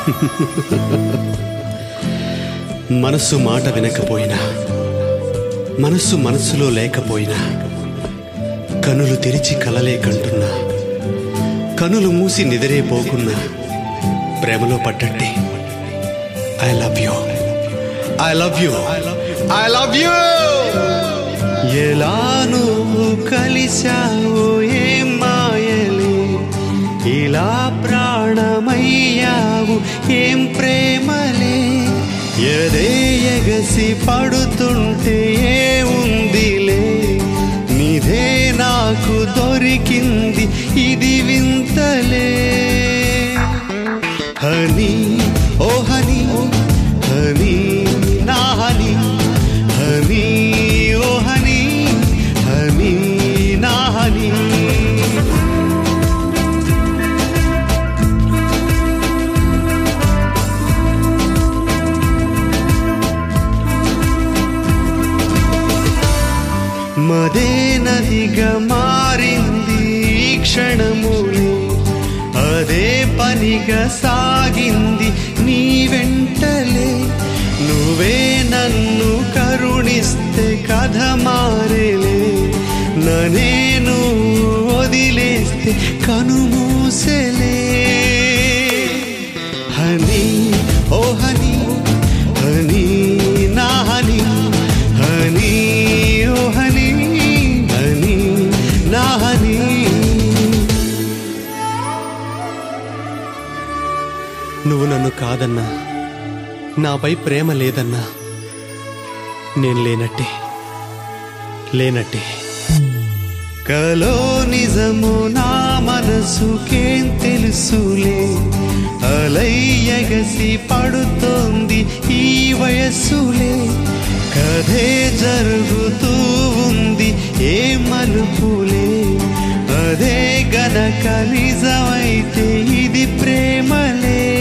మనసు మాట వినకపోయినా, మనసు మనసులో లేకపోయినా, కనులు తెరిచి కలలే కంటున్నా, కనులు మూసి నిద్రే పోకున్నా, ప్రేమలో పడ్డట్టే I love you, I love you, I love you. ఎలా నువ్వు కలిశావో ఏం మాయలే, ఇలా ప్రాణమయ్యావు ఏం ప్రేమలే. ఎదే ఎగసి పడుతుంటే ఏముందిలే, నీదే నాకు దొరికింది ఇది వింతలే. హనీ ఓ హనీ, హనీ నా హనీ, హనీ ఓ హనీ, హనీ నా హనీ. మదే నదిగా మారింది ఈ క్షణములే, అదే పనిగా సాగింది నీ వెంటలే. నువ్వే నన్ను కరుణిస్తే కథ మారేలే, నన్నే నువ్వు వదిలేస్తే కనుమూసెలే. హనీ ఓ హనీ, హనీ నా హనీ, హనీ ఓ హనీ, హనీ నా హనీ. నువ్వు నన్ను కాదన్నా, నాపై ప్రేమ లేదన్నా, నేను లేనట్టే, లేనట్టే. కలో నిజము నా మనసుకేం తెలుసులే, అలై ఎగసి పడుతోంది ఈ వయస్సులే. కథే జరుగుతూ ఉంది ఏ మలుపులే, అదే గనక నిజమైతే ఇది ప్రేమలే.